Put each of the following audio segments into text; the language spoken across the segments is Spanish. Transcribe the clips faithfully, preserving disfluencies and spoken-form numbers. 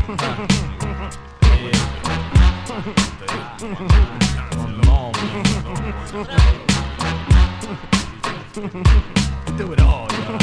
Do it all, yo.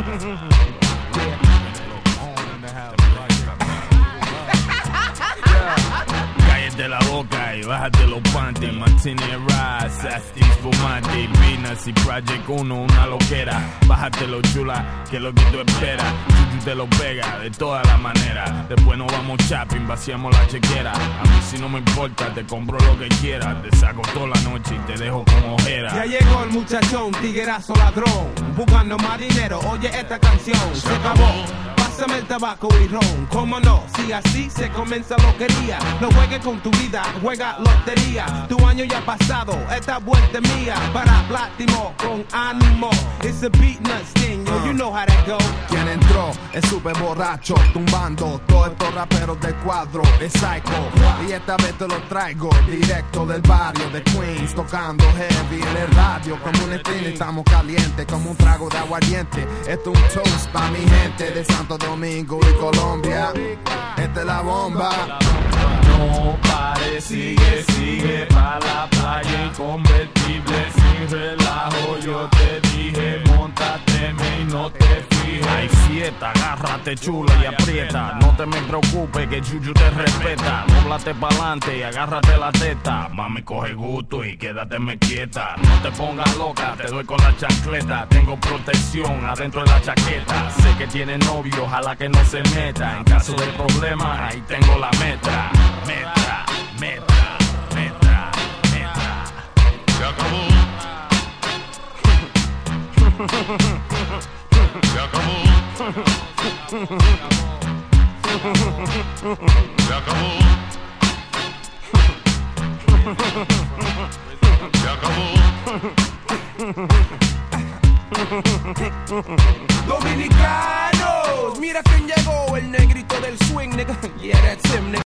Cállate la boca y bájate los panties. Martini Rise, Sasti, Spumante, Pinas y Project uno, una loquera. Bájatelo chula, que es lo que tú esperas. Chuchu te lo pega de todas las maneras. Después nos vamos shopping, vaciamos la chequera. A mí si no me importa, te compro lo que quieras. Te saco toda la noche y te dejo con ojera. Ya llegó el muchachón, tiguerazo ladrón, buscando más dinero, oye esta canción. Se acabó, pásame el tabaco y ron. Cómo no, si así se comienza loquería. No juegues con tu vida, juega lotería. Tu año ya pasado, esta vuelta es mía. Para Baltimore con ánimo. It's a beat nut sting, yo, you know how that go. Quien entró es súper borracho, tumbando todos estos raperos del cuadro. Es Psycho, y esta vez te lo traigo directo del barrio de Queens, tocando heavy en el radio. Como un estrella estamos calientes, como un trago de aguardiente. Esto es un toast pa' mi gente de Santo Domingo y Colombia. Esta es la bomba. No pare, sigue, sigue pa' la playa inconvertible sin relajo. Yo te dije, móntate y no te fijes. Hay fiesta, agárrate chula y aprieta. No te me preocupes que Chuchu te respeta. Dóblate pa'lante y agárrate la teta. Mami, coge gusto y quédateme quieta. No te pongas loca, te doy con la chancleta. Tengo protección adentro de la chaqueta. Sé que tiene novio, ojalá que no se meta. En caso de problema, ahí tengo la metra. Metra, metra, metra, metra. Se acabó. Se acabó. Se acabó. Se acabó. Dominicanos, mira quién llegó, el negrito del swing, nigga. Yeah, that's him, nigga.